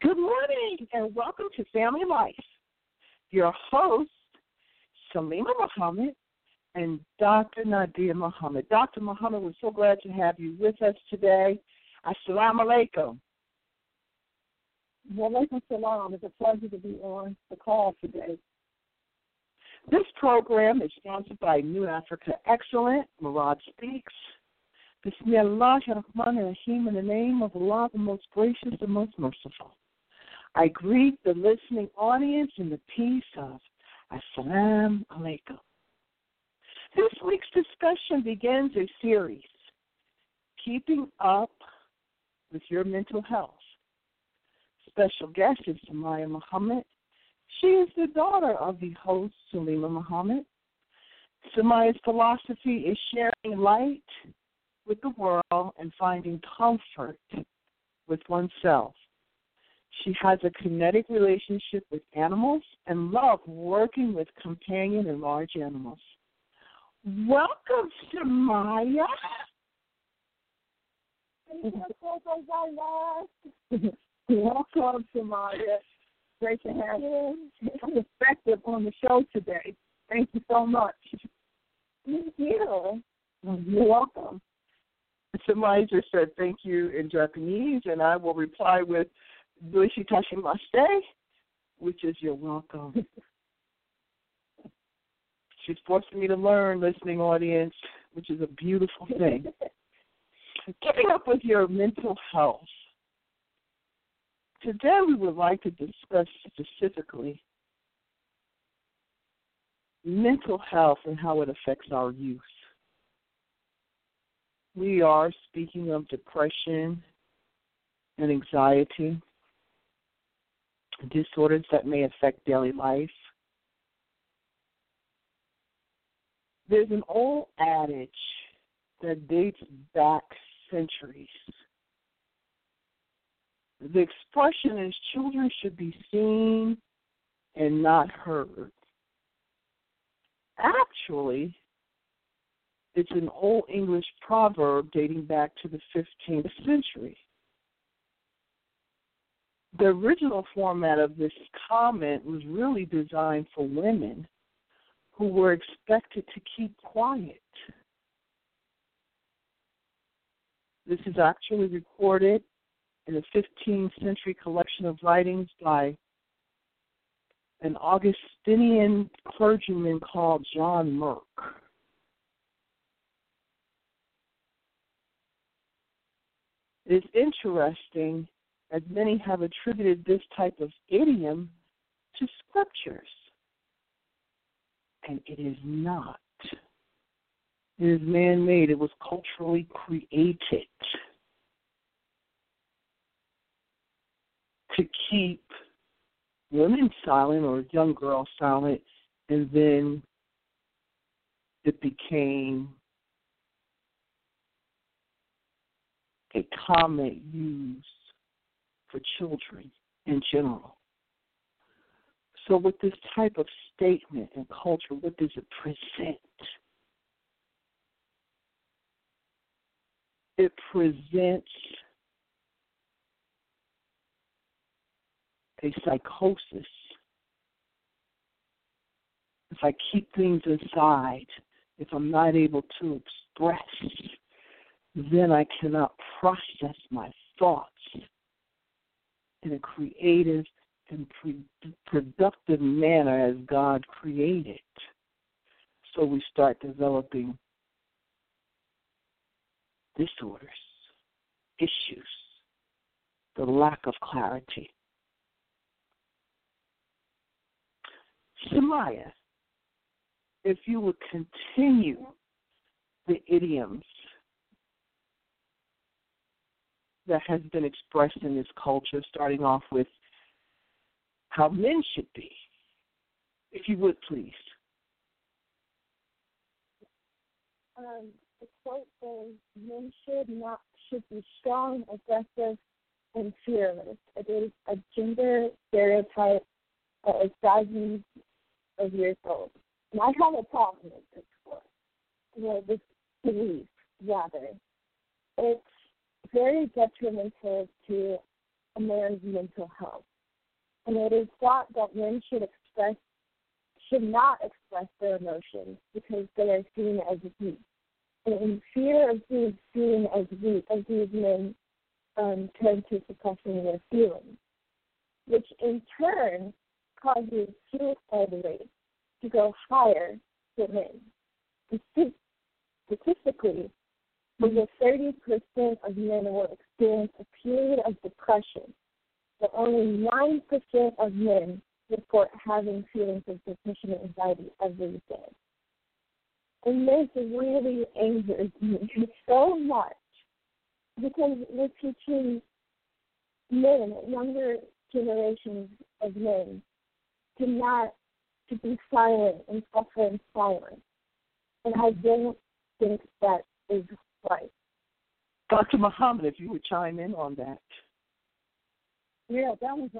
Good morning and welcome to Family Life. Your host, Salima Muhammad and Dr. Nadia Muhammad. Dr. Muhammad, we're so glad to have you with us today. Assalamu alaikum. Walaikum salam. It's a pleasure to be on the call today. This program is sponsored by New Africa Excellent, Murad Speaks. Bismillah ar-Rahman ar-Rahim, in the name of Allah, the most gracious and most merciful. I greet the listening audience in the peace of Assalamu alaikum. This week's discussion begins a series, Keeping Up with Your Mental Health. Special guest is Samaya Muhammad. She is the daughter of the host, Salima Muhammad. Samaya's philosophy is sharing light with the world and finding comfort with oneself. She has a kinetic relationship with animals and loves working with companion and large animals. Welcome, Samaya. Welcome, Samaya. Great to have perspective on the show today. Thank you so much. Thank you. You're welcome. Samaya just said thank you in Japanese, and I will reply with Doishi Tashimashite, which is you're welcome. She's forcing me to learn, listening audience, which is a beautiful thing. Keeping up with your mental health. Today we would like to discuss specifically mental health and how it affects our youth. We are speaking of depression and anxiety, disorders that may affect daily life. There's an old adage that dates back centuries. The expression is children should be seen and not heard. Actually, it's an old English proverb dating back to the 15th century. The original format of this comment was really designed for women who were expected to keep quiet. This is actually recorded in a 15th century collection of writings by an Augustinian clergyman called John Merck. It is interesting, as many have attributed this type of idiom to scriptures. And it is not. It is man-made. It was culturally created to keep women silent or young girls silent, and then it became a comment used for children in general. So with this type of statement and culture, what does it present? It presents a psychosis. If I keep things inside, if I'm not able to express, then I cannot process my thoughts in a creative and productive manner as God created. So we start developing disorders, issues, the lack of clarity. Samaya, if you would continue the idioms that has been expressed in this culture, starting off with how men should be, if you would, please. The quote says, men should be strong, aggressive, and fearless. It is a gender stereotype that is thousands of years old. And I have a problem with this quote, this belief, rather. It's very detrimental to a man's mental health. And it is thought that men should not express their emotions because they are seen as weak. And in fear of being seen as weak, as these men turn to suppressing their feelings, which in turn causes suicide rates to go higher for men. Statistically, over 30% of men will experience a period of depression, but only 9% of men report having feelings of depression and anxiety every day. And this really angers me so much because we're teaching men, younger generations of men, to be silent and suffer in silence. And I don't think that is right. Dr. Muhammad, if you would chime in on that. Yeah, that was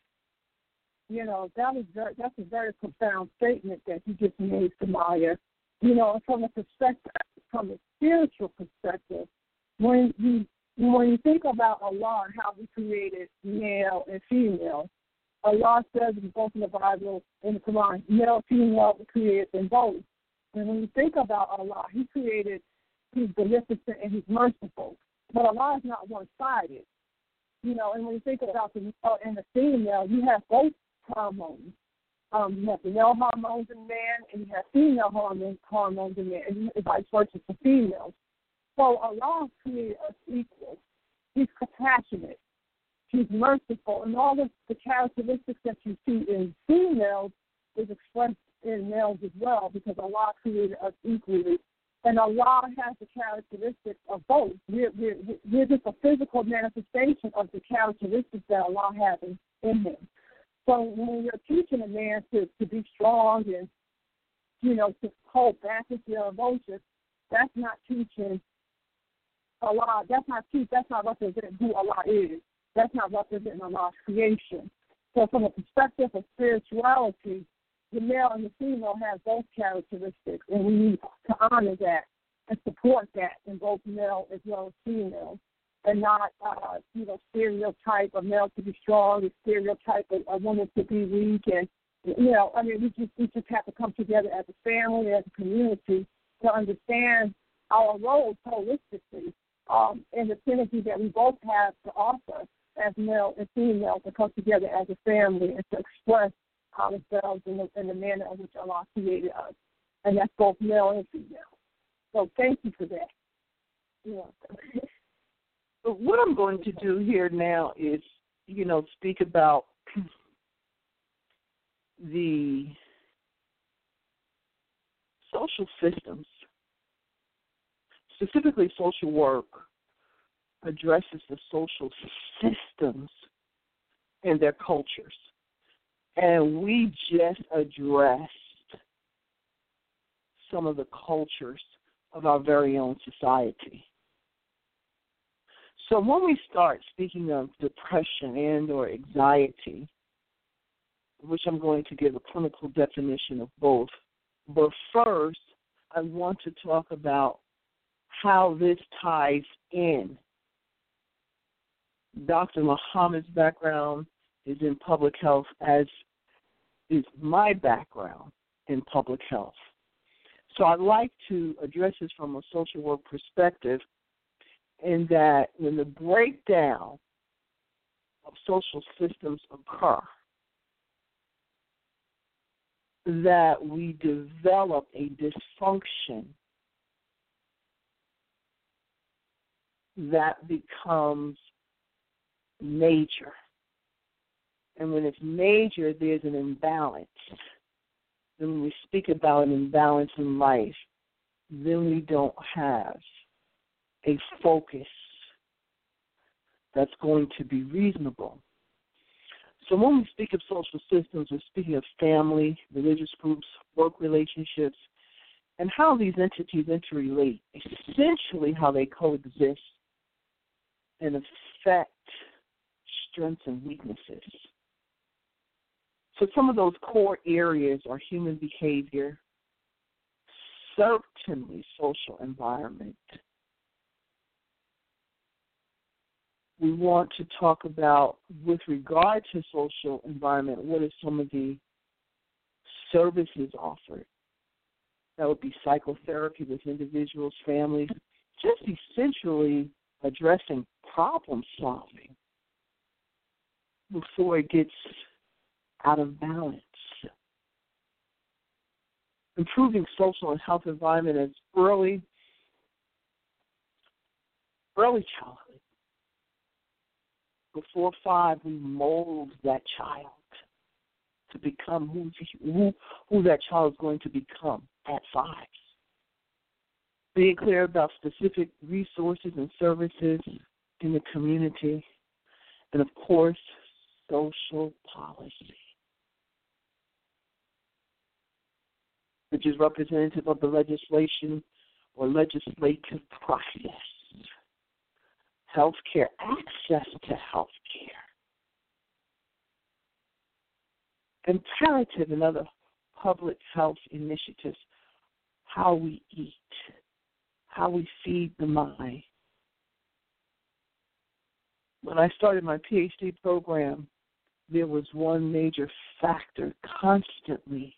that's a very profound statement that you just made, Samaya. From a spiritual perspective, when you think about Allah and how He created male and female, Allah says in both in the Bible and the Quran, male and female were created in both. And when you think about Allah, He created, He's beneficent and He's merciful. But Allah is not one-sided. And when you think about the male and the female, you have both hormones. You have the male hormones in man, and you have female hormones in man, and vice versa for females. So Allah created us equal. He's compassionate. He's merciful. And all of the characteristics that you see in females is expressed in males as well, because Allah created us equally. And Allah has the characteristics of both. We're just a physical manifestation of the characteristics that Allah has in him. So when you're teaching a man to be strong and, to hold back with your emotions, that's not teaching Allah. That's not representing who Allah is. That's not representing Allah's creation. So from a perspective of spirituality, the male and the female have both characteristics, and we need to honor that and support that in both male as well as female, and not, stereotype a male to be strong and stereotype a woman to be weak. And, we just have to come together as a family, as a community, to understand our roles holistically and the synergy that we both have to offer as male and female, to come together as a family and to express ourselves in the manner in which Allah created us. And that's both male and female. So thank you for that. But what I'm going to do here now is, speak about the social systems. Specifically, social work addresses the social systems and their cultures. And we just addressed some of the cultures of our very own society. So when we start speaking of depression and or anxiety, which I'm going to give a clinical definition of both, but first I want to talk about how this ties in. Dr. Muhammad's background is in public health, as is my background in public health. So I'd like to address this from a social work perspective, in that when the breakdown of social systems occur, that we develop a dysfunction that becomes major. And when it's major, there's an imbalance. And when we speak about an imbalance in life, then we don't have a focus that's going to be reasonable. So when we speak of social systems, we're speaking of family, religious groups, work relationships, and how these entities interrelate, essentially how they coexist and affect strengths and weaknesses. So some of those core areas are human behavior, certainly social environment, we want to talk about, with regard to social environment, what are some of the services offered? That would be psychotherapy with individuals, families, just essentially addressing problem solving before it gets out of balance. Improving social and health environment as early childhood. Before 5, we mold that child to become who that child is going to become at 5. Being clear about specific resources and services in the community, and of course, social policy, which is representative of the legislation or legislative process. Healthcare, access to healthcare, imperative and other public health initiatives, how we eat, how we feed the mind. When I started my PhD program, there was one major factor constantly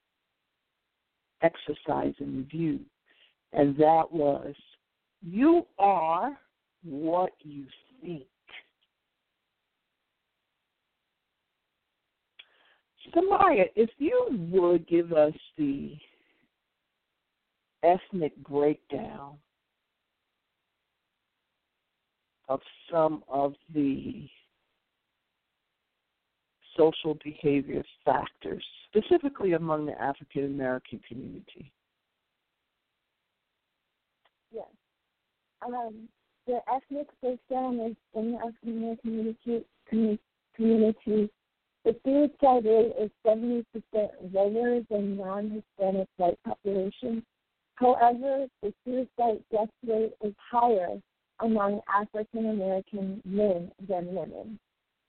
exercised and reviewed, and that was, you are what you think. Samaya, if you would give us the ethnic breakdown of some of the social behavior factors, specifically among the African American community. Yes. The ethnic breakdown is in the African American community. The suicide rate is 70% lower than non-Hispanic white population. However, the suicide death rate is higher among African American men than women.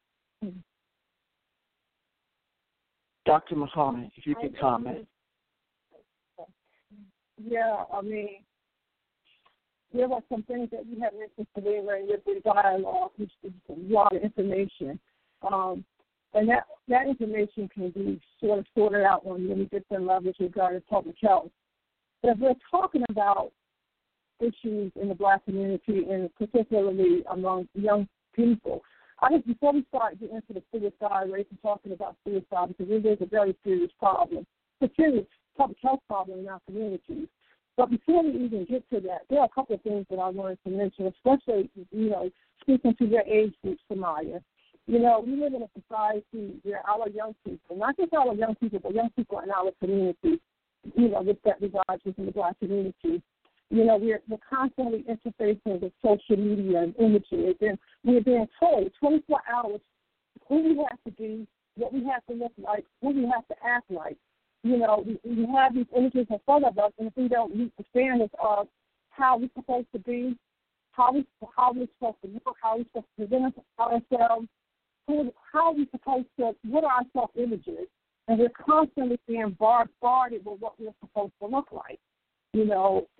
Dr. Muhammad, if you could comment. Yeah, I mean, there were some things that we had mentioned today where with the dialogue, which is a lot of information. And that information can be sort of sorted out on many different levels regarding public health. But if we're talking about issues in the Black community, and particularly among young people, I think before we start getting into the suicide rate and talking about suicide, because it is a very serious problem, it's a serious public health problem in our communities. But before we even get to that, there are a couple of things that I wanted to mention, especially, speaking to your age group, Samaya. We live in a society where our young people, not just our young people, but young people in our community, with that regards within the Black community, we're constantly interfacing with social media and images, and we're being told 24 hours who we have to be, what we have to look like, who we have to act like. We have these images in front of us, and if we don't meet the standards of how we're supposed to be, how we're supposed to look, how we're supposed to present ourselves, how we're supposed to, what are our self-images, and we're constantly being bombarded with what we're supposed to look like. We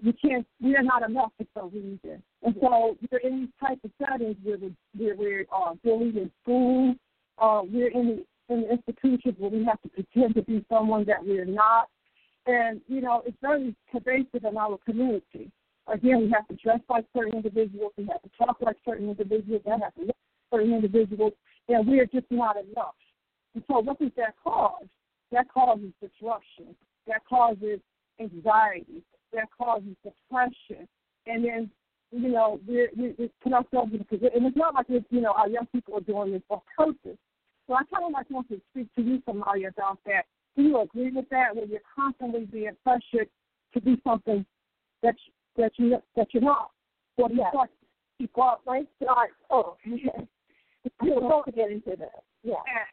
are not enough for some reason. And so we're in these type of settings where we're bullied in school, we're in the institutions where we have to pretend to be someone that we're not. And, it's very pervasive in our community. Again, we have to dress like certain individuals, we have to talk like certain individuals, we have to look like certain individuals, and we're just not enough. And so what does that cause? That causes disruption. That causes anxiety. That causes depression. And then, we put ourselves in a position, and it's not like our young people are doing this on purpose. So I kind of want to speak to you, Samaya, about that. Do you agree with that, where you're constantly being pressured to do something that you're not? Well, yes. Let's start. Oh, okay. We're going to get into that. Yeah.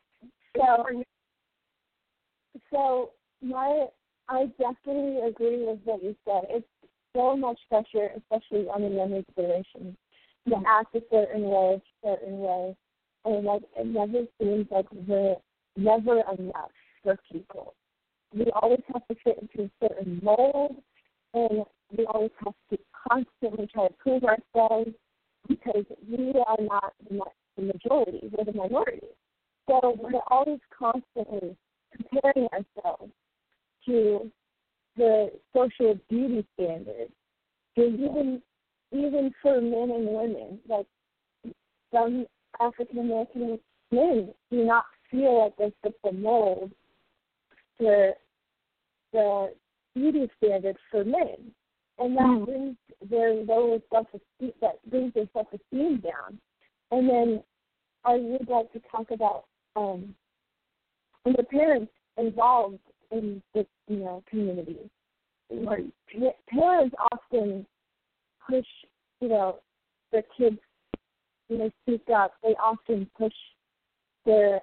So I definitely agree with what you said. It's so much pressure, especially on the younger generation, to act a certain way. And it never seems like we're never enough for people. We always have to fit into a certain mold, and we always have to constantly try to prove ourselves. because we are not the majority, we're the minority. So we're always constantly comparing ourselves to the social beauty standards. Even for men and women, like some African American men do not feel like they fit the mold for the beauty standard for men, and that brings their lower self-esteem. That brings their self-esteem down. And then I would like to talk about the parents involved in this, community. Like, parents often push, their kids, speak up. They often push their,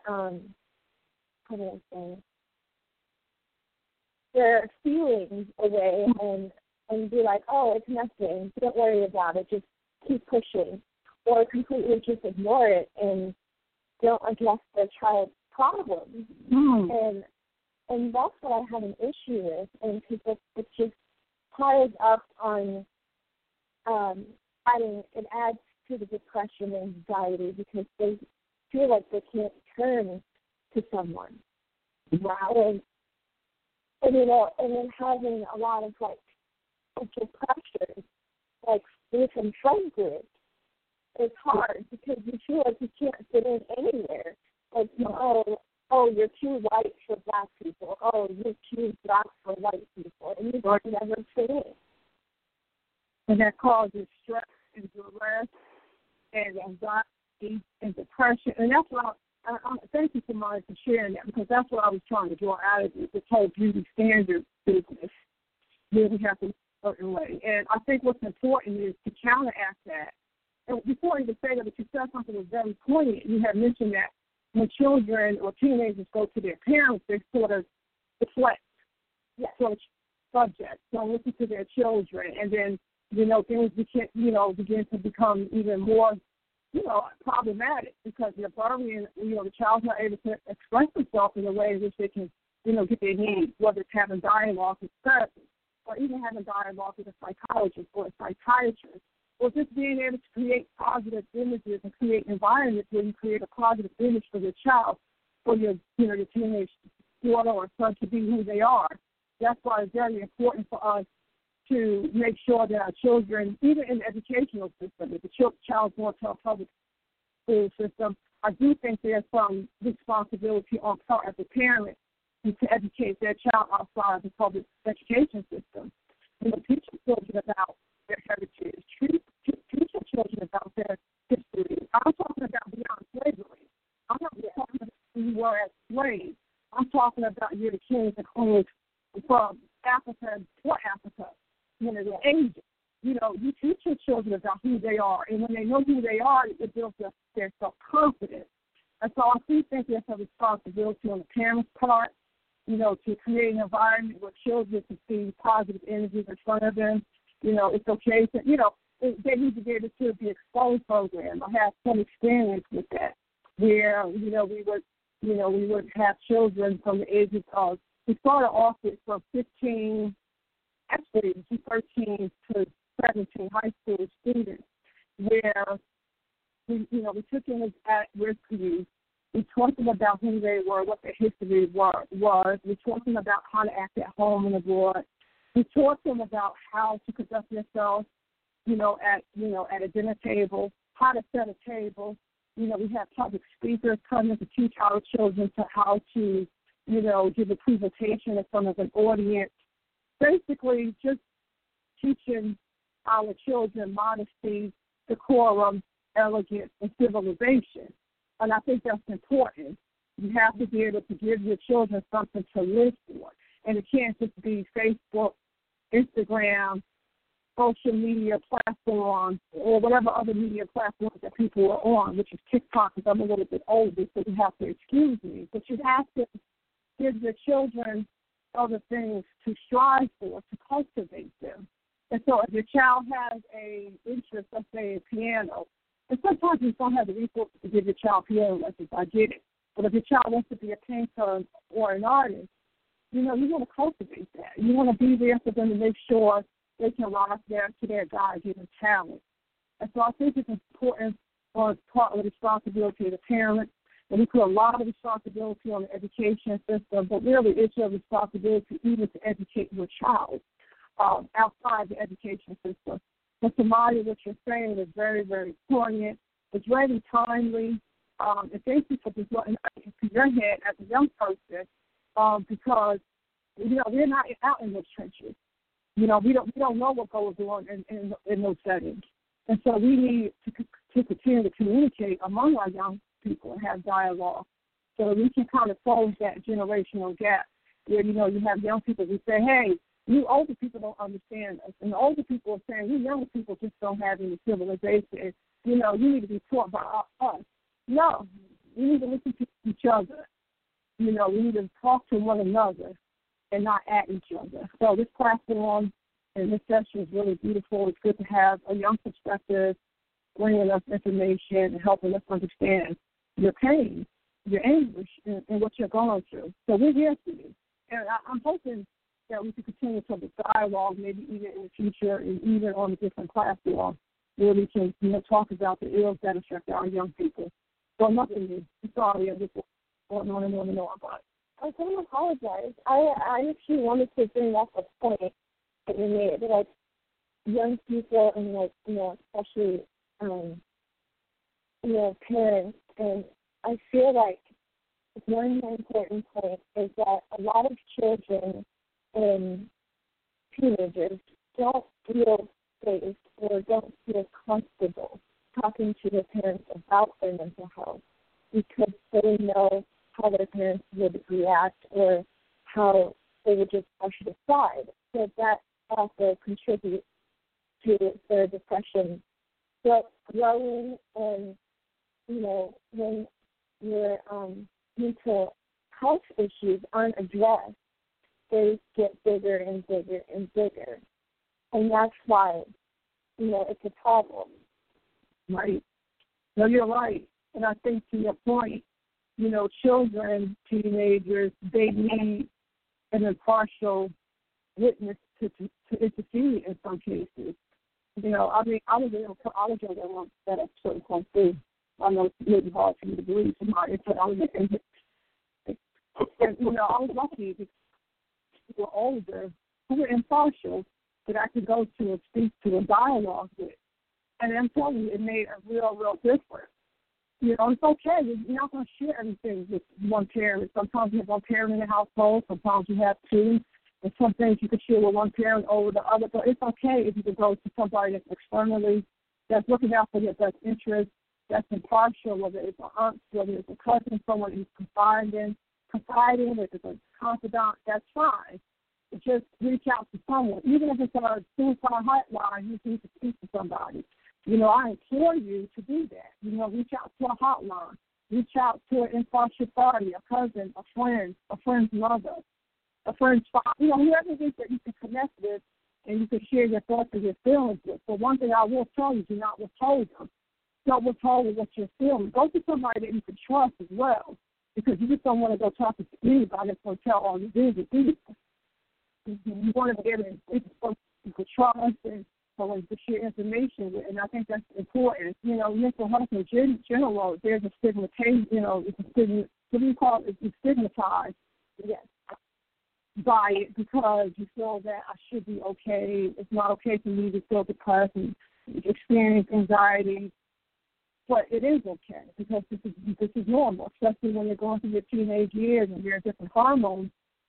their feelings away and be like, oh, it's nothing. Don't worry about it. Just keep pushing. Or completely just ignore it and don't address their child's problems. And that's what I have an issue with. And because it just piles up on it adds to the depression and anxiety because they feel like they can't turn to someone. Wow. And then having a lot of social pressures, like from friend groups, it's hard because you feel like you can't fit in anywhere. Like, oh, you're too white for black people. Oh, you're too black for white people. And you don't never fit in. And that causes stress and duress and anxiety and depression. And that's what I thank you, Samara, for sharing that, because that's what I was trying to draw out of it, this whole beauty standard business. Where we have to look a certain way. And I think what's important is to counteract that. And before I even say that, but you said something that was very poignant. You had mentioned that when children or teenagers go to their parents, they sort of deflect sort of subject. Don't listen to their children. And then, things begin to become even more, problematic because they're burying, the child's not able to express themselves in a way in which they can, get their needs, whether it's having dialogue with therapists or even having dialogue with a psychologist or a psychiatrist, or just being able to create positive images and create environments where you create a positive image for your child, for your teenage daughter or son to be who they are. That's why it's very important for us to make sure that our children, even in the educational system, if the child's going to a public school system, I do think there's some responsibility on part of the parent to educate their child outside of the public education system. Teach children about their heritage, teach your children about their history. I'm talking about beyond slavery. I'm not talking about who you were as slaves. I'm talking about you're the kings and queens from Africa for Africa. The ages. You teach your children about who they are, and when they know who they are, it builds their self-confidence. And so I do think there's a responsibility on the parents' part, to create an environment where children can see positive images in front of them. It's okay to, they need to be able to be exposed program. I have some experience with that, where, we would have children from the ages of, we started off with from 13 to 17 high school students, where we took in as at-risk youth. We taught them about who they were, what their history was. We taught them about how to act at home and abroad. We taught them about how to conduct themselves, at a dinner table, how to set a table. We have public speakers coming to teach our children how to, give a presentation in front of an audience. Basically, just teaching our children modesty, decorum, elegance, and civilization. And I think that's important. You have to be able to give your children something to live for. And it can't just be Facebook, Instagram, social media platforms, or whatever other media platforms that people are on, which is TikTok, because I'm a little bit older, so you have to excuse me. But you have to give your children other things to strive for, to cultivate them. And so if your child has an interest, let's say, in piano, and sometimes you don't have the resources to give your child piano lessons, I get it. But if your child wants to be a painter or an artist, you want to cultivate that. You want to be there for them to make sure they can rise to their God-given talent. And so I think it's important on part of the responsibility of the parents. And we put a lot of responsibility on the education system, but really it's your responsibility even to educate your child outside the education system. So, Samaya, what you're saying is very, very poignant. It's very timely. And thank you for just letting it into your head as a young person, because we're not out in those trenches. We don't know what goes on in those settings, and so we need to continue to communicate among our young people and have dialogue, so that we can kind of close that generational gap where you have young people who say, "Hey, you older people don't understand us," and the older people are saying, "You younger people just don't have any civilization. You need to be taught by us." No, we need to listen to each other. We need to talk to one another and not at each other. So this platform and this session is really beautiful. It's good to have a young perspective, bringing us information and helping us understand your pain, your anguish, and what you're going through. So we're here for you. And I'm hoping that we can continue to have a dialogue, maybe even in the future, and even on a different platform, where we can talk about the ills that affect our young people. So nothing new. I'm sorry, I just want to know about it. I don't apologize. I actually wanted to bring up a point that you made, like young people and especially parents. And I feel like one important point is that a lot of children and teenagers don't feel safe or don't feel comfortable talking to their parents about their mental health because they don't know how their parents would react or how they would just brush it aside. So that also contributes to their depression growing, and when your mental health issues aren't addressed, they get bigger and bigger and bigger, and that's why it's a problem. Right. No, you're right, and I think to your point, children, teenagers, they need an impartial witness to intercede in some cases. I was in a college that at a certain point too. I know it's really hard for you to believe somebody, but I was lucky because people were older who were impartial that I could go to and speak to and dialogue with. And I'm telling you, it made a real, real difference. It's okay. You're not going to share everything with one parent. Sometimes you have one parent in the household. Sometimes you have two. And some things you could share with one parent over the other. But it's okay if you could go to somebody that's externally, that's looking out for your best interest, that's impartial, whether it's an aunt, whether it's a cousin, someone you confide in, if it's a confidant, that's fine. But just reach out to someone. Even if it's a suicide hotline, you need to speak to somebody. I implore you to do that. Reach out to a hotline. Reach out to an impartial party, a cousin, a friend's mother, a friend's father. Whoever it is that you can connect with and you can share your thoughts and your feelings with. But one thing I will tell you, do not withhold them. Don't withhold what you're feeling. Go to somebody that you can trust as well, because you just don't want to go talk to anybody that's going to tell all your business. You want to be able to you can trust and someone to share information with, and I think that's important. Mental health in general, there's a stigmatization, it's a stigma, what do you call it? It's stigmatized, yes, by it, because you feel that I should be okay. It's not okay for me to feel depressed and experience anxiety, but it is okay because this is normal, especially when you're going through your teenage years and there are different hormones,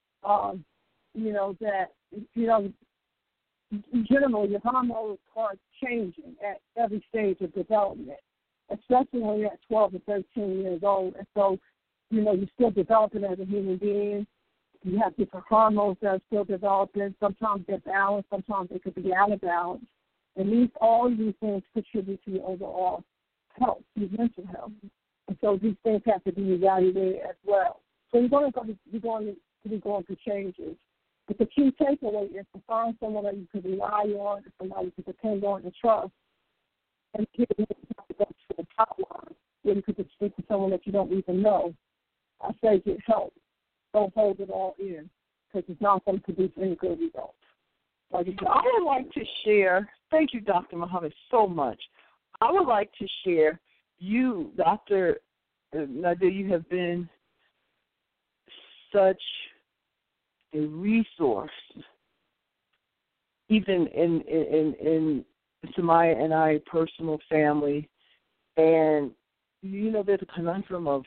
generally, your hormones are changing at every stage of development, especially when you're at 12 or 13 years old. And so, you're still developing as a human being. You have different hormones that are still developing. Sometimes they're balanced. Sometimes they could be out of balance. And all of these things contribute to your overall health, your mental health. And so these things have to be evaluated as well. So you're going to be going through changes. But the key takeaway is to find someone that you can rely on, somebody you can depend on and trust, and give them to go to the top line where you could speak to someone that you don't even know. I say get help. Don't hold it all in, because it's not going to produce any good results. I would like to share, thank you, Dr. Muhammad, so much. I would like to share, you, Dr. Nadia, you have been such a resource, even in Samaya and I personal family. And, you know, there's a conundrum of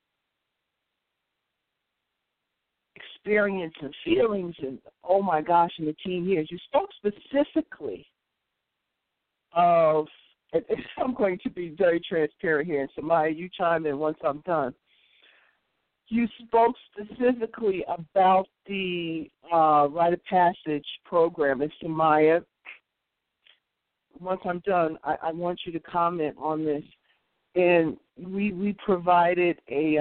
experience and feelings and, oh, my gosh, in the teen years. You spoke specifically of, and I'm going to be very transparent here, and Samaya, you chime in once I'm done. You spoke specifically about the Rite of Passage program. And Samaya, once I'm done, I want you to comment on this. And we provided a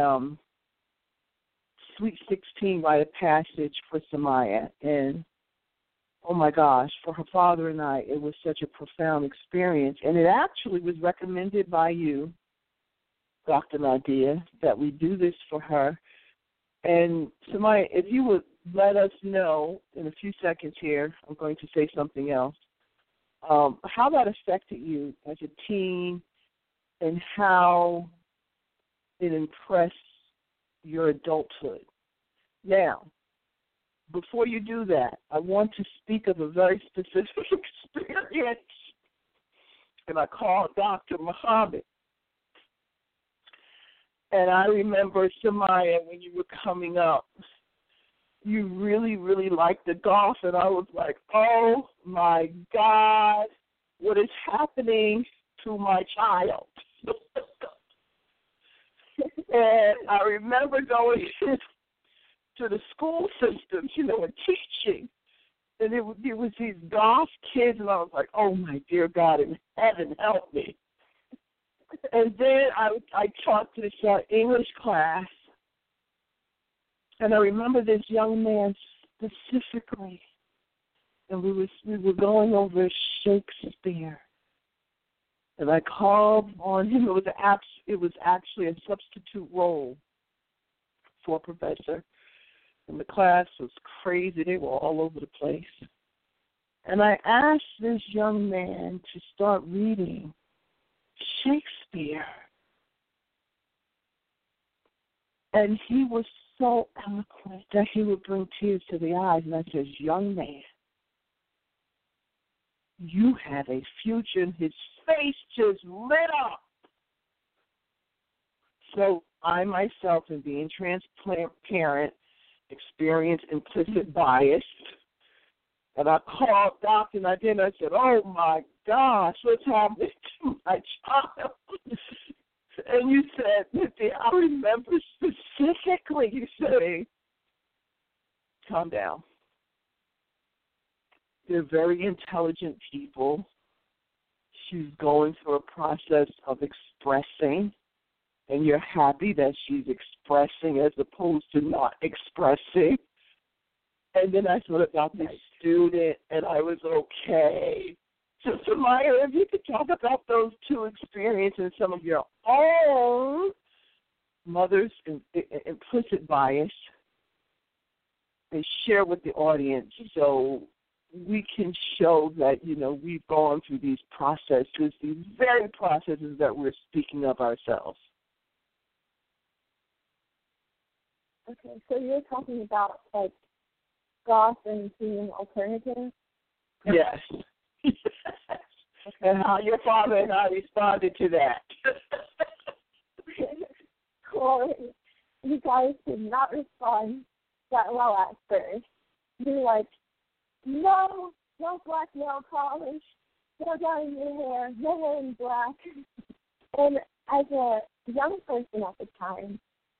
Sweet 16 Rite of Passage for Samaya. And, oh, my gosh, for her father and I, it was such a profound experience. And it actually was recommended by you, Dr. Nadia, that we do this for her. And Samaya, if you would let us know in a few seconds here, I'm going to say something else, how that affected you as a teen and how it impressed your adulthood. Now, before you do that, I want to speak of a very specific experience, and I called Dr. Muhammad. And I remember, Samaya, when you were coming up, you really, really liked the golf, and I was like, oh, my God, what is happening to my child? And I remember going to the school systems, you know, and teaching, and it was these golf kids, and I was like, oh, my dear God in heaven, help me. And then I taught this English class, and I remember this young man specifically, and we were going over Shakespeare, and I called on him. It was actually a substitute role for a professor, and the class was crazy. They were all over the place, and I asked this young man to start reading Shakespeare, and he was so eloquent that he would bring tears to the eyes, and I said, young man, you have a future, and his face just lit up. So I myself, in being transparent, experienced implicit bias, and I called Dr. Nadia, and I said, oh, my gosh, what's happening to my child? And you said, I remember specifically you saying, calm down. They're very intelligent people. She's going through a process of expressing, and you're happy that she's expressing as opposed to not expressing. And then I thought about the student, and I was okay. So, Samaya, if you could talk about those two experiences, some of your own mother's implicit bias, and share with the audience so we can show that, you know, we've gone through these processes, these very processes that we're speaking of ourselves. Okay, so you're talking about, like, goth and being alternative? Yes. And how your father and I responded to that. Well, you guys did not respond that well at first. You were like, no black nail polish, no dyeing your hair, no wearing black. And as a young person at the time,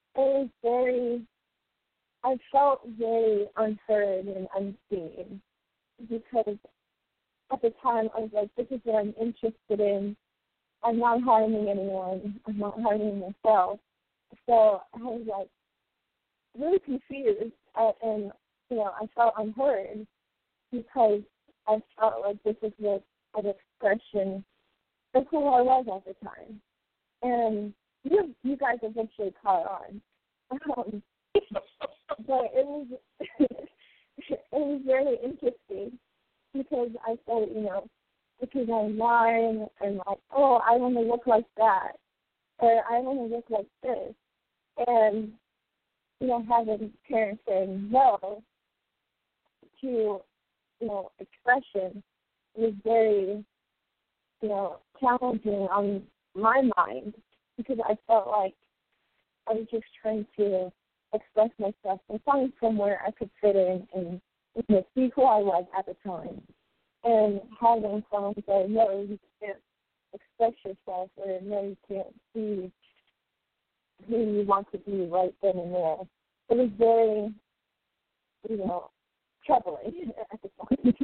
I felt very unheard and unseen, because at the time I was like, this is what I'm interested in. I'm not harming anyone. I'm not harming myself. So I was like really confused, and you know, I felt unheard because I felt like this was an expression of who I was at the time. And you guys eventually caught on. But it was it was very interesting because I felt, you know, looking online and like, oh, I want to look like that, or I want to look like this, and having parents saying no to expression was very challenging on my mind, because I felt like I was just trying to express myself and find somewhere I could fit in and see who I was at the time. And having someone say, no, you can't express yourself, or no, you can't be who you want to be right then and there. It was very, troubling at the point.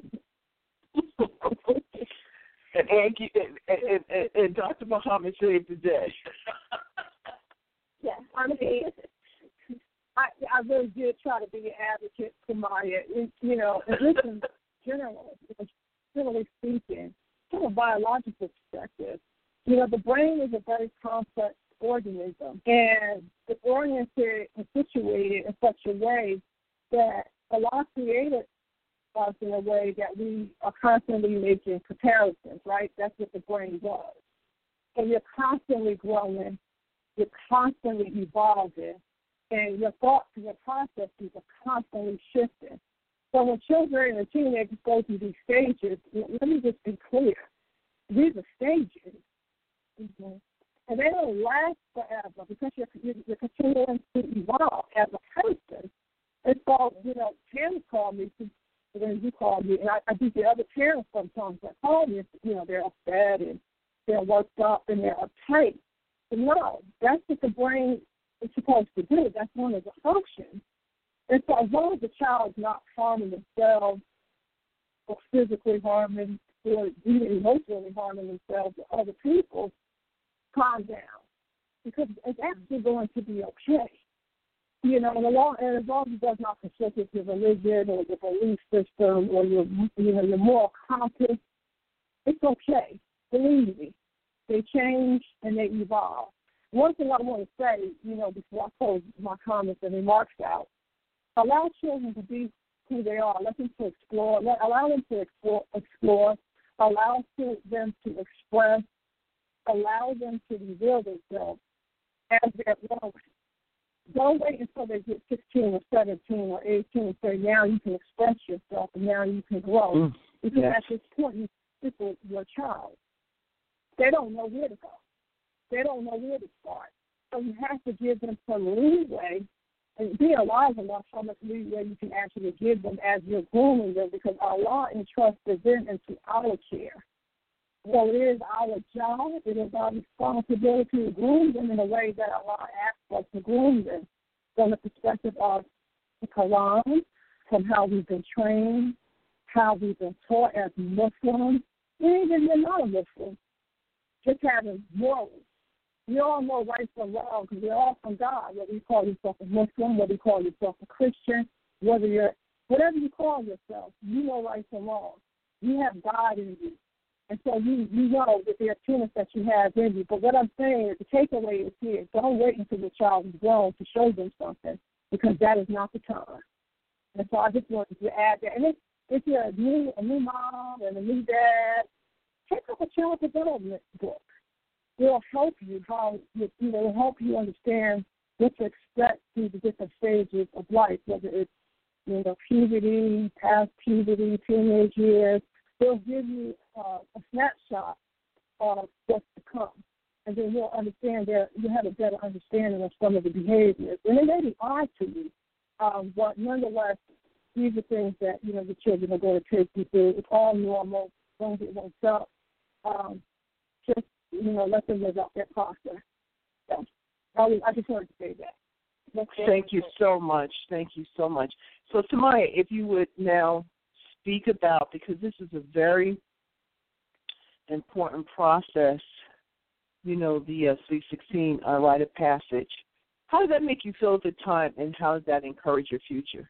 And Dr. Muhammad saved the day. Yes. I mean, I really did try to be an advocate for Maya. And listen, generally speaking, from a biological perspective, the brain is a very complex organism, and it's oriented and situated in such a way that Allah created us in a way that we are constantly making comparisons, right? That's what the brain does. And you're constantly growing, you're constantly evolving, and your thoughts and your processes are constantly shifting. So when children and teenagers go through these stages, let me just be clear. These are stages. Mm-hmm. And they don't last forever, because you're continuing to evolve as a person. And so, parents call me, when you call me, and I do get other parents sometimes that call me, they're upset and they're worked up and they're uptight. But no, that's what the brain is supposed to do. That's one of the functions. And so as long as the child is not harming themselves or physically harming or even emotionally harming themselves or other people, calm down, because it's actually going to be okay. And as long as it does not conflict with your religion or your belief system or your moral compass, it's okay. Believe me, they change and they evolve. One thing I want to say, before I close my comments and remarks out, allow children to be who they are. Let them to explore. Allow them to explore. Allow them to express. Allow them to reveal themselves as they're growing. Don't wait until they get 16 or 17 or 18 and say, now you can express yourself and now you can grow. Because at this point, this is your child. They don't know where to go. They don't know where to start. So you have to give them some leeway and be alive enough how much leeway you can actually give them as you're grooming them, because Allah entrusted them into our care. So it is our job, it is our responsibility to groom them in a way that Allah asks us to groom them, from the perspective of the Quran, from how we've been trained, how we've been taught as Muslims, and even if you're not a Muslim, just having morals. We all know right from wrong, because we're all from God, whether you call yourself a Muslim, whether you call yourself a Christian, whatever you call yourself, you know right from wrong. You have God in you. And so you know that there are tenets that you have in you. But what I'm saying is the takeaway is here. Don't wait until the child is grown to show them something, because that is not the time. And so I just wanted to add that. And if you're a new mom and a new dad, pick up a child development book. It'll help you it'll help you understand what to expect through the different stages of life, whether it's puberty, past puberty, teenage years. They'll give you a snapshot of what's to come, and then you'll understand that you have a better understanding of some of the behaviors. And it may be odd to you, but nonetheless, these are things that the children are going to take you through. It's all normal. Don't get worked up. Just let them live out their process. So I just wanted to say that. Thank you so much. Thank you so much. So, Tamaya, if you would now speak about, because this is a very important process, the Sweet 16 rite of passage. How does that make you feel at the time, and how does that encourage your future?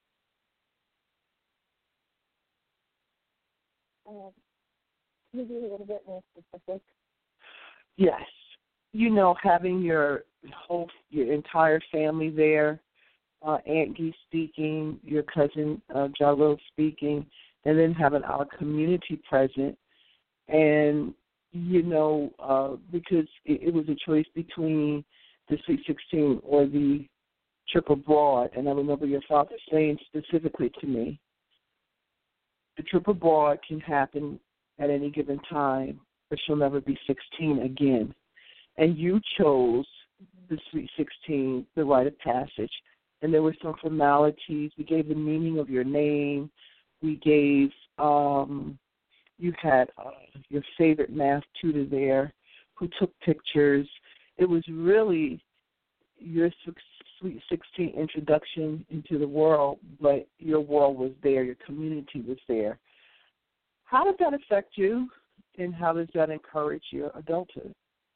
Can you be a little bit more specific? Yes. Having your entire family there, Aunt Gee speaking, your cousin Jalil speaking, and then having our community present, And, because it was a choice between the Sweet 16 or the Triple Broad. And I remember your father saying specifically to me, the Triple Broad can happen at any given time, but she'll never be 16 again. And you chose the Sweet 16, the rite of passage. And there were some formalities. We gave the meaning of your name. We gave, you had your favorite math tutor there who took pictures. It was really your Sweet 16 introduction into the world, but your world was there, your community was there. How does that affect you, and how does that encourage your adulthood?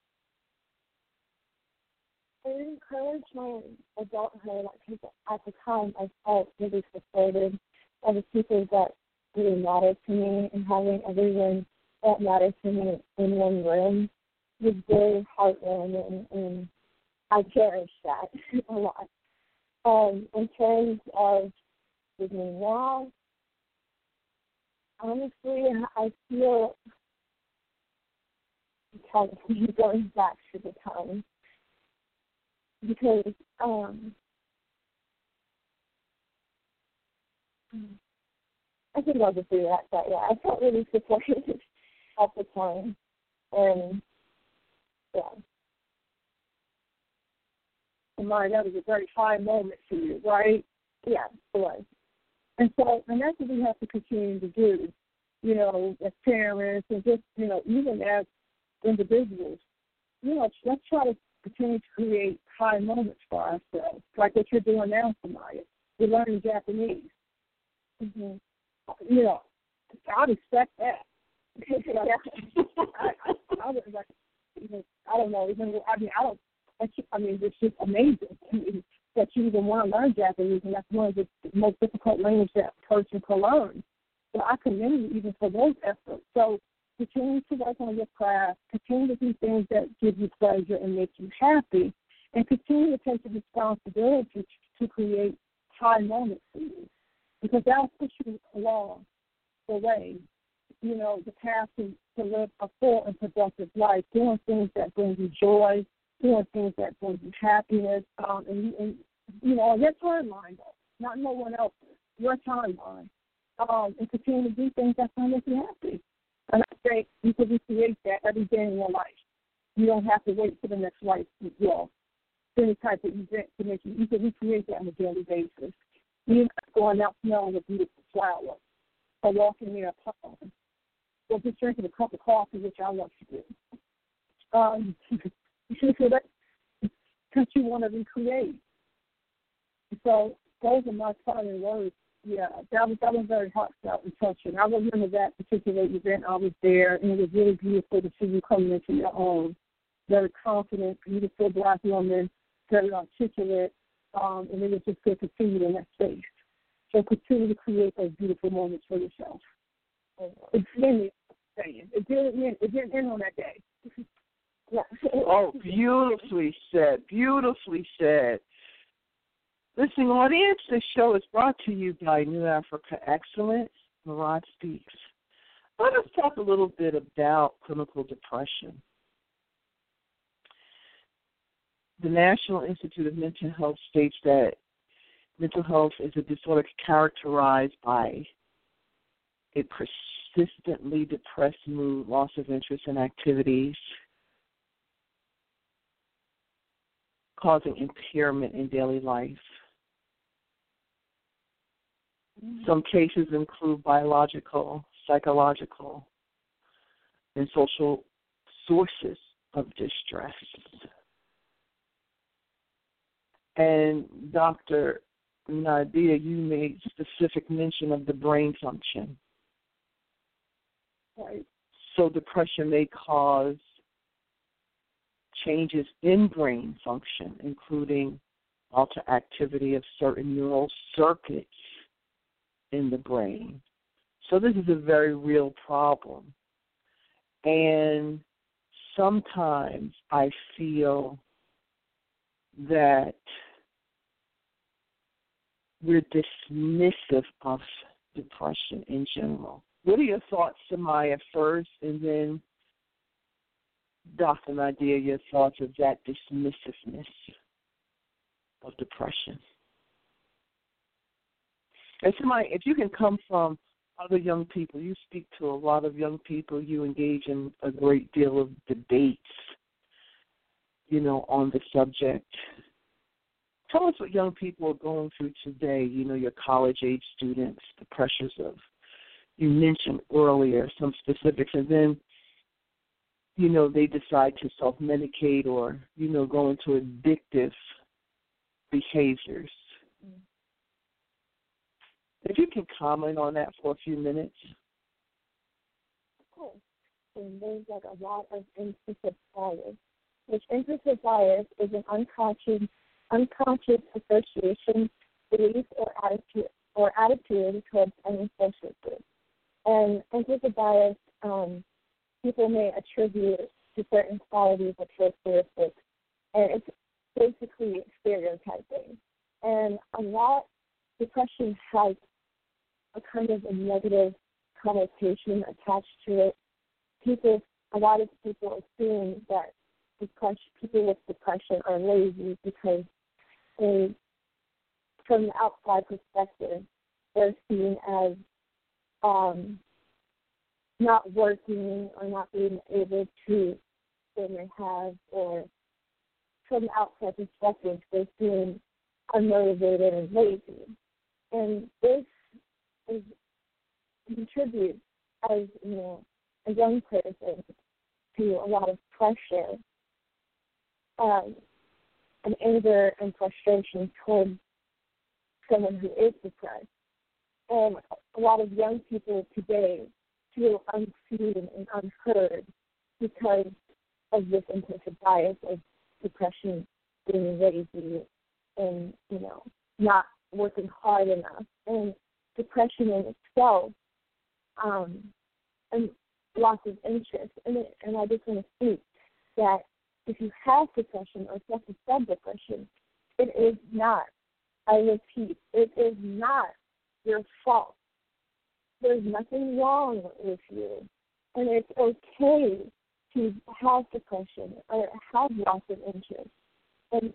It encouraged my adulthood because at the time I felt really supported by the people that really mattered to me, and having everyone that mattered to me in one room was very heartwarming, and I cherish that a lot. In terms of Disney now, honestly, I feel kind of going back to the time because I think I'll just do that. But yeah, I felt really supported at the time, and yeah. Mine, that was a very high moment for you, right? Yeah, it was. And that's what we have to continue to do, as parents and just, even as individuals. Let's try to continue to create high moments for ourselves, like what you're doing now, Samaya. You're learning Japanese. Mm-hmm. I respect that. I was like, I don't know. It's just amazing that you even want to learn Japanese, and that's one of the most difficult languages that a person can learn. So I commend you even for those efforts. So continue to work on your craft, continue to do things that give you pleasure and make you happy, and continue to take the responsibility to create high moments for you, because that'll push you along the way, the path to live a full and productive life, doing things that bring you joy, doing things that bring you happiness, and on your timeline, though, not no one else's, your timeline, and continue to do things that make you happy. And I think you can recreate that every day in your life. You don't have to wait for the next life, any type of event to make you can recreate that on a daily basis. You're not going out smelling a beautiful flower, or walking near a pond, or just drinking a cup of coffee, which I love to do. So that's because you want to recreate. So those are my final words. Yeah, that was very heartfelt and touching. I remember that particular event. I was there, and it was really beautiful to see you coming into your own. Very confident, beautiful Black woman, very articulate, and it was just good to see you in that space. So continue to create those beautiful moments for yourself. It didn't end on that day. Yeah. Oh, beautifully said. Beautifully said. Listening audience, this show is brought to you by New Africa Excellence, Mirage Speaks. Let us talk a little bit about clinical depression. The National Institute of Mental Health states that mental health is a disorder characterized by a persistently depressed mood, loss of interest in activities, causing impairment in daily life. Some cases include biological, psychological, and social sources of distress. And Dr. Nadia, you made specific mention of the brain function. Right. So depression may cause changes in brain function, including altered activity of certain neural circuits in the brain. So this is a very real problem. And sometimes I feel that we're dismissive of depression in general. What are your thoughts, Samaya, first, and then Dr. Nadia, your thoughts of that dismissiveness of depression? And Samaya, if you can come from other young people, you speak to a lot of young people, you engage in a great deal of debates, on the subject. Tell us what young people are going through today, your college-age students, the pressures of, you mentioned earlier some specifics, and then, they decide to self-medicate or, go into addictive behaviors. If you can comment on that for a few minutes. Of course. And there's a lot of implicit bias, which implicit bias is an unconscious association, belief, or attitude towards any social group. And implicit bias, people may attribute to certain qualities or characteristics, and it's basically stereotyping. And depression has a kind of a negative connotation attached to it. A lot of people assume that people with depression are lazy because from the outside perspective, they're seen as not working or not being able to say they have, or from the outside perspective, they're seen unmotivated and lazy. And this contributes, as a young person, to a lot of pressure and anger and frustration towards someone who is depressed. And a lot of young people today feel unseen and unheard because of this implicit bias of depression, being lazy, and not working hard enough. And depression in itself, and loss of interest. And I just want to speak that if you have depression or suffer from depression, it is not, I repeat, it is not your fault. There's nothing wrong with you. And it's okay to have depression or have loss of interest. And,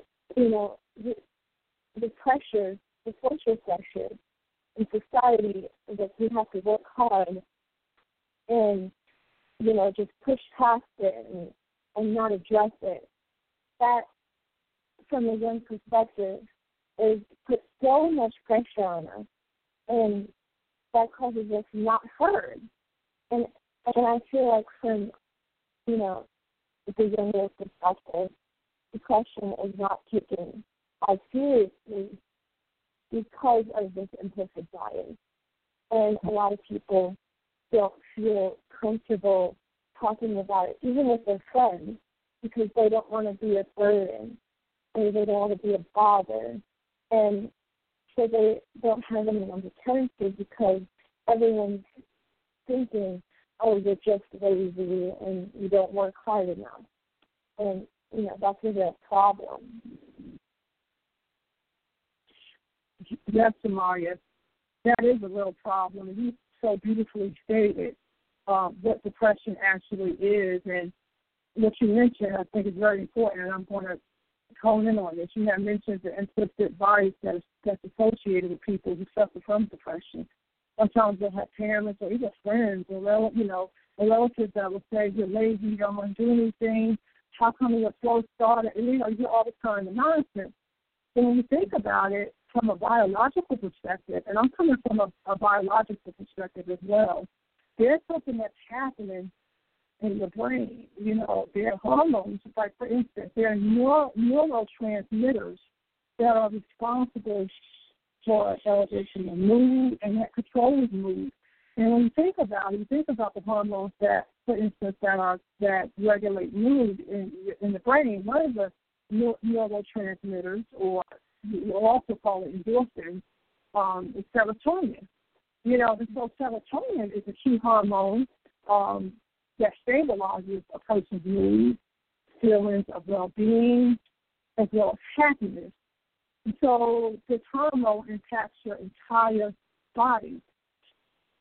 the pressure, the social pressure in society that we have to work hard and, just push past it and not address it, that, from a young perspective, is put so much pressure on us, and that causes us not heard. And I feel like from, the younger perspective, depression is not taken as seriously because of this implicit bias. And a lot of people don't feel comfortable talking about it, even with their friends, because they don't want to be a burden, or they don't want to be a bother. And so they don't have anyone to turn to because everyone's thinking, oh, you're just lazy and you don't work hard enough. And, that's a real problem. Yes, Samaya, that is a real problem. And you so beautifully stated what depression actually is. And what you mentioned, I think, is very important, and I'm going to hone in on this. You have mentioned the implicit bias that's associated with people who suffer from depression. Sometimes they'll have parents or even friends or relatives that will say, you're lazy, you don't want to do anything. How come you're a slow starter? And, you're all the time in nonsense. And when you think about it from a biological perspective, and I'm coming from a biological perspective as well, there's something that's happening in the brain. There are hormones, like, for instance, there are neurotransmitters that are responsible for elevation of mood and that controls mood. And when you think about it, you think about the hormones that, for instance, that regulate mood in the brain. One of the neurotransmitters, or we'll also call it endorphins, is serotonin. And so serotonin is a key hormone that stabilizes a person's mood, feelings of well-being, as well as happiness. And so this hormone impacts your entire body.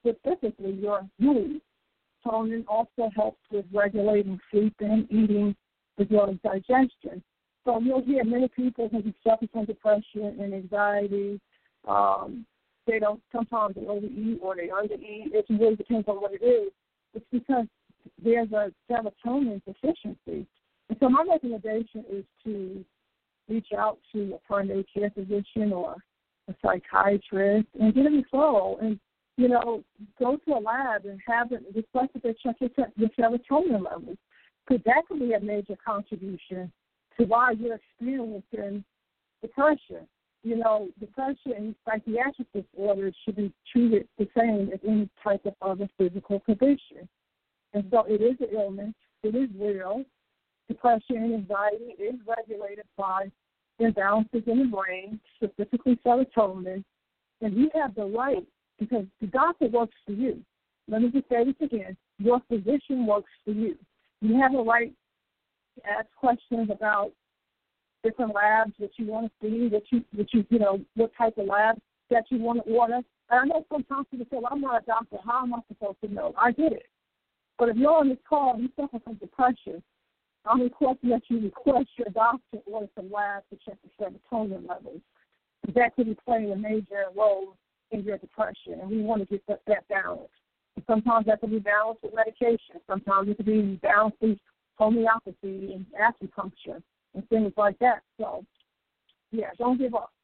specifically your mood. Toning also helps with regulating sleep and eating as well as digestion. So you'll hear many people who suffer from depression and anxiety. They don't, sometimes they overeat or they undereat. It really depends on what it is. It's because there's a serotonin deficiency. And so my recommendation is to reach out to a primary care physician or a psychiatrist and get a referral and, you know, go to a lab and have it request that they check your serotonin levels, because that could be a major contribution to why you're experiencing depression. You know, depression and psychiatric disorders should be treated the same as any type of other physical condition. And so it is an illness. It is real. Depression and anxiety is regulated by imbalances in the brain, specifically serotonin. And you have the right, because the doctor works for you. Let me just say this again. Your physician works for you. You have the right to ask questions about different labs that you want to see, what type of labs that you want to order. And I know sometimes people say, well, I'm not a doctor. How am I supposed to know? I get it. But if you're on this call and you suffer from depression, I'm requesting that you request your doctor to order some labs to check the serotonin levels. That could be playing a major role in your depression, and we want to get that balance. And sometimes that could be balanced with medication. Sometimes it could be balanced with homeopathy and acupuncture and things like that. So, yeah, don't give up.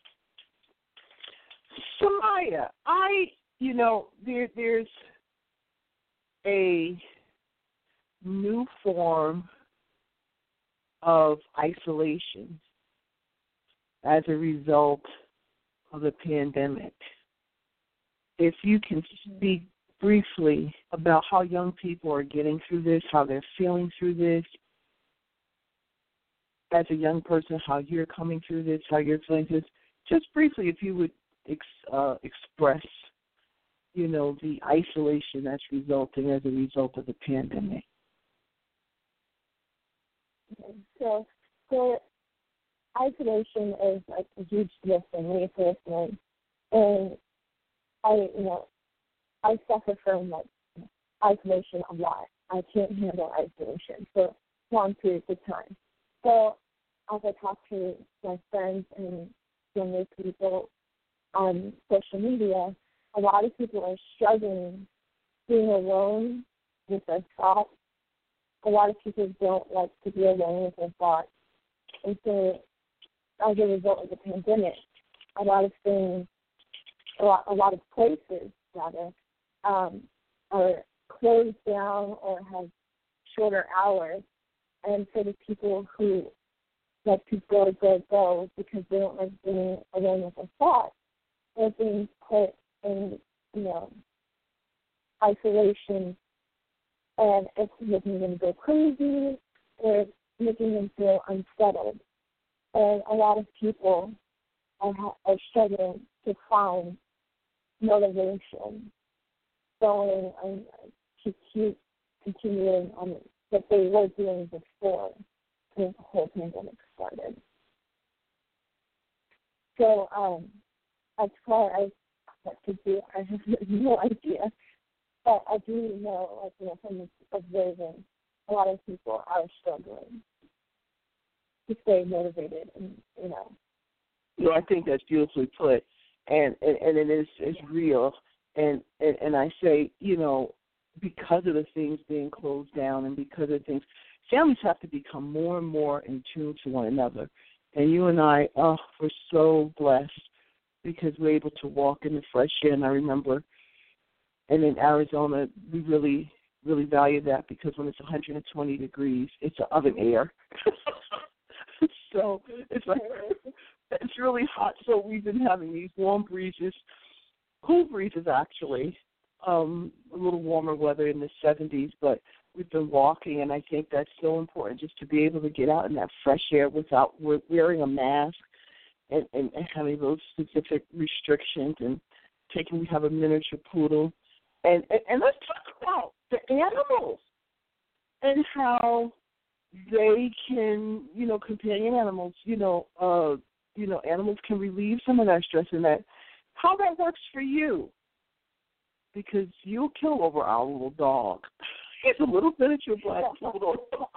Samaya, there's a new form of isolation as a result of the pandemic. If you can speak briefly about how young people are getting through this, how they're feeling through this, as a young person, how you're coming through this, how you're feeling through this, just briefly, if you would express, the isolation that's resulting as a result of the pandemic. Okay. So isolation is like a huge deal for me personally, and I suffer from isolation a lot. I can't handle isolation for long periods of time. So as I talk to my friends and younger people on social media, a lot of people are struggling being alone with their thoughts. A lot of people don't like to be alone with their thoughts. And so as a result of the pandemic, a lot of things, a lot of places, rather, are closed down or have shorter hours. And for the people who like to go because they don't like being alone with their thoughts, they're being put in, isolation, and it's making them go crazy, or making them feel unsettled. And a lot of people are struggling to find motivation going and to keep continuing on what they were doing before the whole pandemic started. So as far as what to do, I have no idea. But I do know, from observing, a lot of people are struggling to stay motivated, and I think that's beautifully put, and it is real, and I say, because of the things being closed down and because of things, families have to become more and more in tune to one another. And you and I, we're so blessed because we're able to walk in the fresh air. And I remember, and in Arizona, we really, really value that because when it's 120 degrees, it's an oven air. So it's really hot. So we've been having these warm breezes, cool breezes actually, a little warmer weather in the 70s, but we've been walking, and I think that's so important just to be able to get out in that fresh air without wearing a mask and having those specific restrictions. And we have a miniature poodle. And let's talk about the animals and how they can, companion animals, animals can relieve some of that stress and that, how that works for you. because you'll kill over our little dog. He's a little miniature black poodle.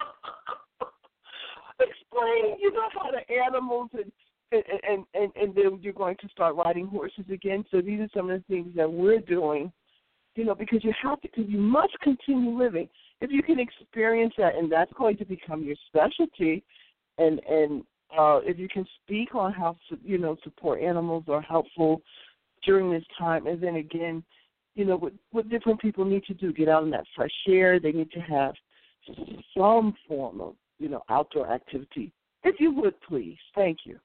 Explain, how the animals and then you're going to start riding horses again. So these are some of the things that we're doing, because you must continue living. If you can experience that, and that's going to become your specialty, and if you can speak on how, support animals are helpful during this time, and then again, what different people need to do, get out in that fresh air. They need to have some form of, outdoor activity. If you would, please. Thank you.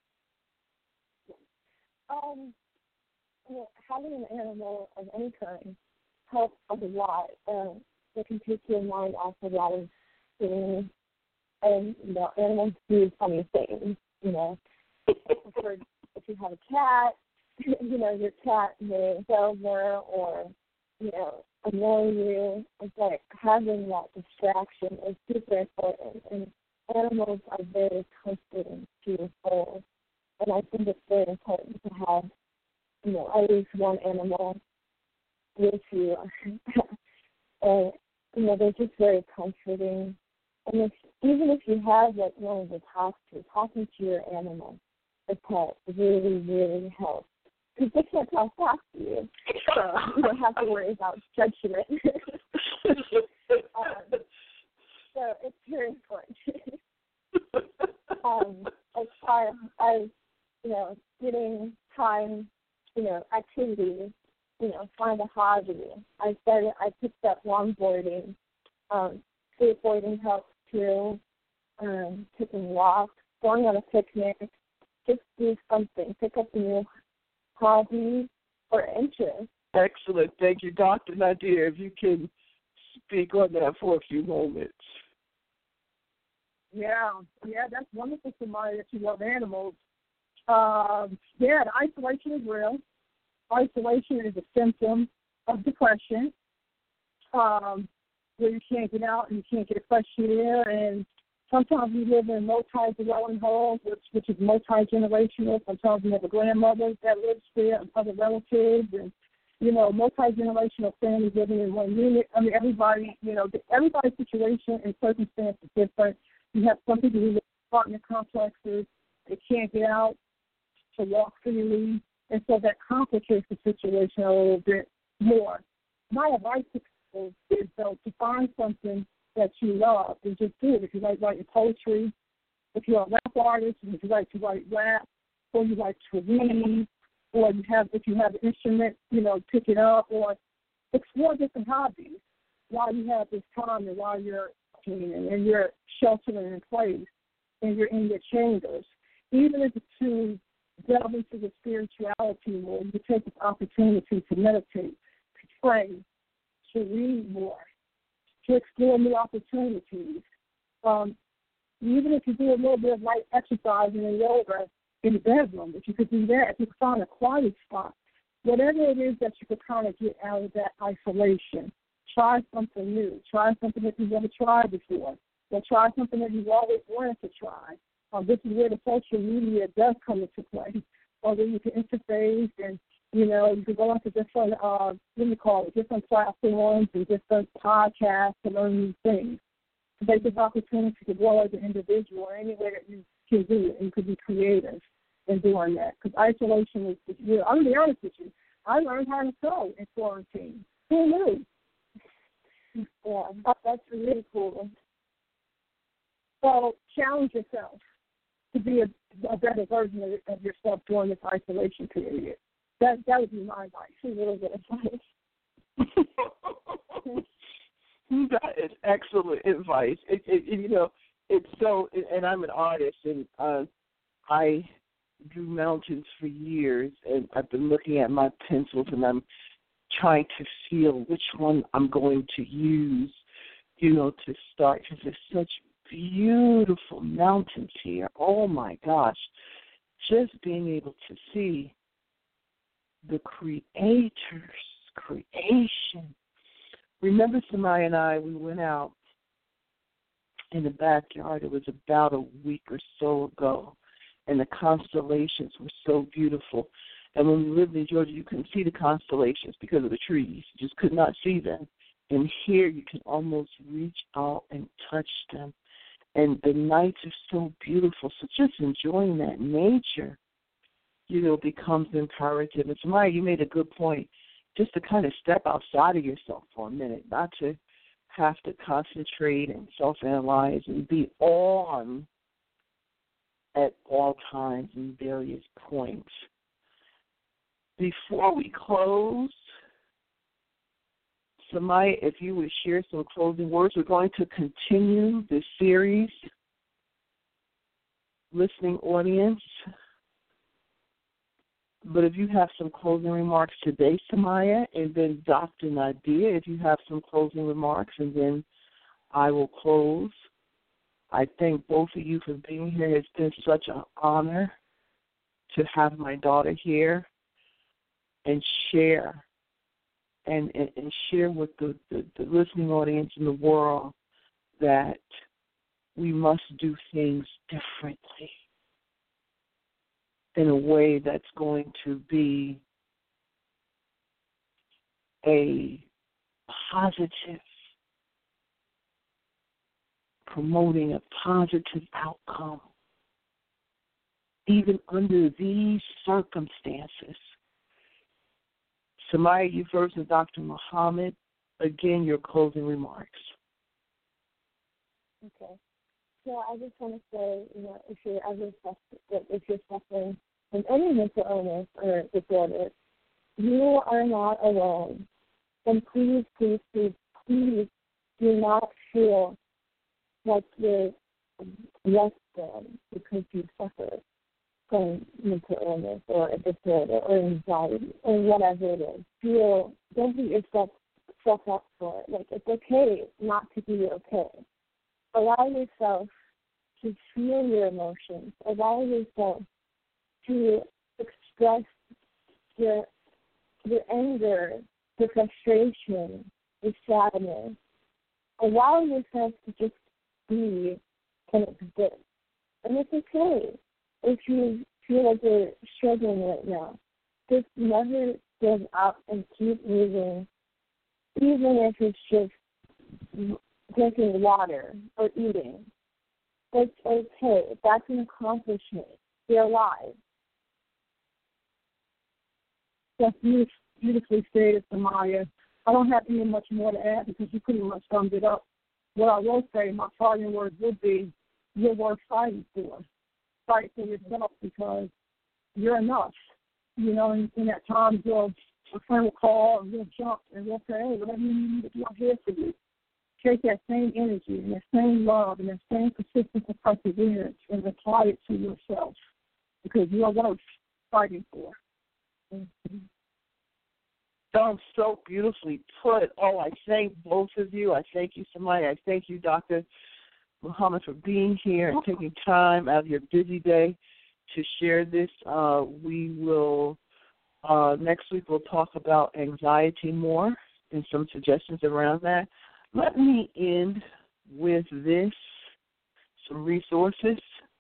Having an animal of any kind helps a lot. It can take your mind off a lot of things. And, animals do funny things, If you have a cat, your cat may over or, annoy you. It's like having that distraction is super important. And animals are very comforting to your soul. And I think it's very important to have, at least one animal with you. And, they're just very comforting. And even if you have, one to talk to, talking to your animal, the pet, really, really helps. Because they can't talk back to you, so you don't have to worry about judgment. So it's very important. As far as, getting time, activities, find a hobby. I picked up longboarding. Skateboarding helps too. Taking walks, going on a picnic. Just do something. Pick up a new hobby or interest. Excellent. Thank you, Dr. Nadir. If you can speak on that for a few moments. Yeah, that's wonderful, Samaya, that you love animals. The isolation is real. Isolation is a symptom of depression, where you can't get out and you can't get fresh air. And sometimes we live in multi-dwelling homes, which is multi-generational. Sometimes we have a grandmother that lives there and other relatives, and, multi-generational families living in one unit. I mean, everybody's situation and circumstance is different. You have some people who live in apartment complexes. They can't get out to walk freely, and so that complicates the situation a little bit more. My advice to people is, though, to find something that you love and just do it. If you like writing poetry, if you're a rap artist, if you like to write rap, or you like to read, or if you have an instrument, pick it up, or explore different hobbies while you have this time and while you're and you're sheltering in place and you're in your chambers. Even if it's to delve into the spirituality more, you take this opportunity to meditate, to pray, to read more, to explore new opportunities. Even if you do a little bit of light exercising and yoga in the bedroom, if you could do that, if you could find a quiet spot, whatever it is that you could kind of get out of that isolation, try something new. Try something that you've never tried before. Or try something that you've always wanted to try. This is where the social media does come into play, where you can interface and, you can go into different, different platforms and different podcasts to learn new things. To take this opportunity to grow as an individual any way that you can do it, and you could be creative in doing that. Because isolation is, I'm going to be honest with you, I learned how to sew in quarantine. Who knew? Yeah, that's really cool. So challenge yourself to be a better version of yourself during this isolation period. That would be my advice. A little bit of advice. That is excellent advice. It's so. And I'm an artist, and I drew mountains for years, and I've been looking at my pencils, and I'm trying to feel which one I'm going to use, to start, because there's such beautiful mountains here. Oh, my gosh. Just being able to see the Creator's creation. Remember, Samaya and I, we went out in the backyard. It was about a week or so ago, and the constellations were so beautiful. And when we lived in Georgia, you couldn't see the constellations because of the trees. You just could not see them. And here you can almost reach out and touch them. And the nights are so beautiful. So just enjoying that nature, becomes imperative. And Samaya, you made a good point. Just to kind of step outside of yourself for a minute, not to have to concentrate and self-analyze and be on at all times and various points. Before we close, Samaya, if you would share some closing words. We're going to continue this series, listening audience. But if you have some closing remarks today, Samaya, and then Dr. Nadia, if you have some closing remarks, and then I will close. I thank both of you for being here. It's been such an honor to have my daughter here and share and share with the listening audience in the world that we must do things differently in a way that's going to be a positive, promoting a positive outcome, even under these circumstances. Samaya, you first, and Dr. Muhammad, again, your closing remarks. Okay. So I just want to say, if you're suffering from any mental illness or disorder, you are not alone. And please, please, please, please do not feel like you're less than because you suffer from mental illness or a disorder or anxiety or whatever it is. Don't beat yourself up for it. Like, it's okay not to be okay. Allow yourself to feel your emotions. Allow yourself to express your anger, your frustration, your sadness. Allow yourself to just be and exist. And it's okay if you feel like you're struggling right now. Just never give up and keep moving, even if it's just drinking water or eating. It's okay. That's an accomplishment. You're alive. That's beautifully stated, Samaya. I don't have any much more to add because you pretty much summed it up. What I will say, my parting words would be, you're worth fighting for. Fight for yourself because you're enough. And at times a friend will call and we'll jump and we'll say, hey, whatever you need me to do, I'm here for you. Take that same energy and that same love and that same persistence and perseverance and apply it to yourself because you are worth fighting for. Mm-hmm. So beautifully put. Oh, I thank both of you. I thank you, Samaya. I thank you, Dr. Muhammad, for being here and taking time out of your busy day to share this. We will, next week we'll talk about anxiety more and some suggestions around that. Let me end with this, some resources.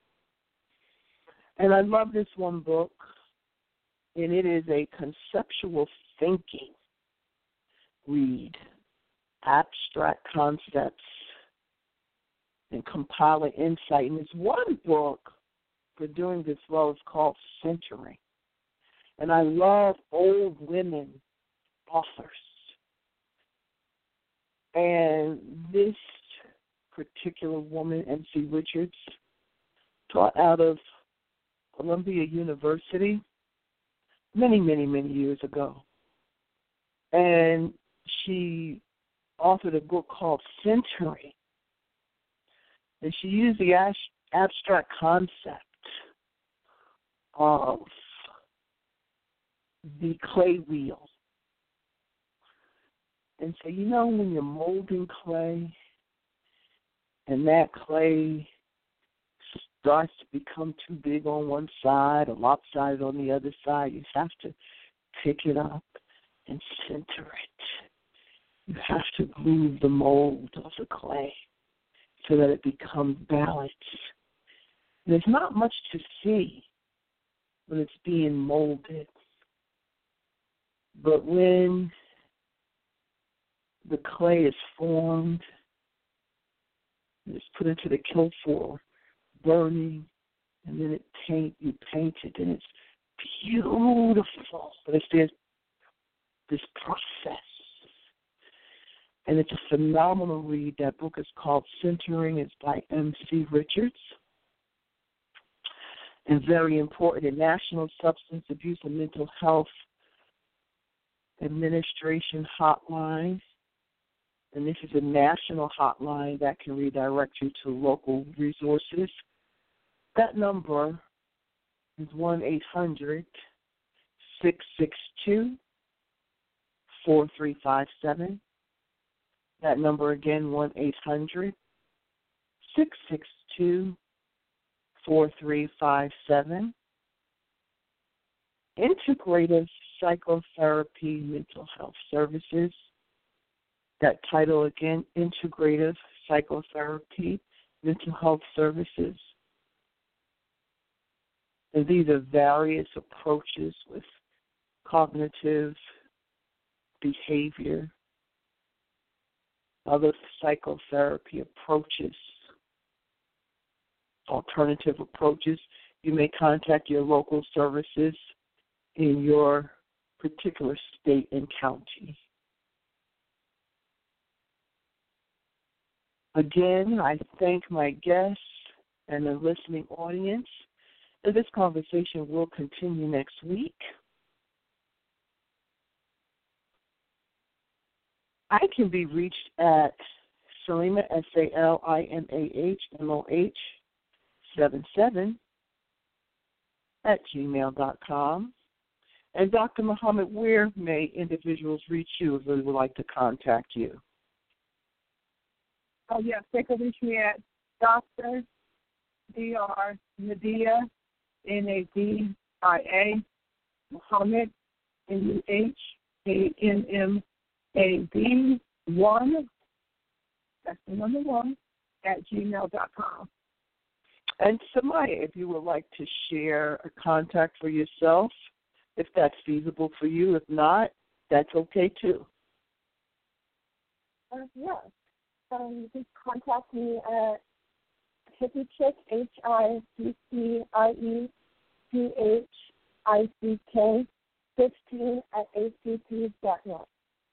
And I love this one book, and it is a conceptual thinking read, abstract concepts, and compiling insight. And there's one book for doing this well. It's called Centering. And I love old women authors. And this particular woman, M.C. Richards, taught out of Columbia University many, many, many years ago. And she authored a book called Centering. And she used the abstract concept of the clay wheel. And so, when you're molding clay and that clay starts to become too big on one side or lopsided on the other side, you have to pick it up and center it. You have to move the mold of the clay so that it becomes balanced. There's not much to see when it's being molded. But when the clay is formed, it's put into the kiln for burning, and then you paint it, and it's beautiful. But it's this process. And it's a phenomenal read. That book is called Centering. It's by M.C. Richards. And very important, a National Substance Abuse and Mental Health Administration hotline. And this is a national hotline that can redirect you to local resources. That number is 1-800-662-4357. That number again, 1-800-662-4357. Integrative Psychotherapy Mental Health Services. That title again, Integrative Psychotherapy Mental Health Services. And these are various approaches with cognitive behavior, other psychotherapy approaches, alternative approaches. You may contact your local services in your particular state and county. Again, I thank my guests and the listening audience. And this conversation will continue next week. I can be reached at Salimah, SALIMAHMOH 77 @gmail.com. And Dr. Muhammad, where may individuals reach you if they would like to contact you? Oh, yes, they can reach me at Dr. Dr. Nadia, Nadia, Muhammad, MUHAMMAD 1, that's the number 1, @gmail.com. And Samaya, if you would like to share a contact for yourself, if that's feasible for you. If not, that's okay too. Yes. You can contact me at HippieChick, HIPPIECHICK 15 @ACT.net.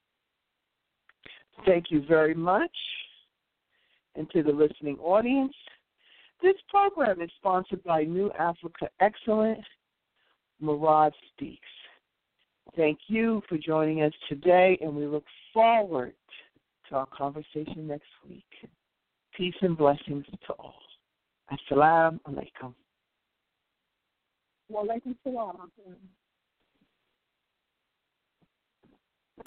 Thank you very much. And to the listening audience, this program is sponsored by New Africa Excellent, Murad Speaks. Thank you for joining us today, and we look forward to our conversation next week. Peace and blessings to all. Assalamu alaikum. Wa alaikum salam.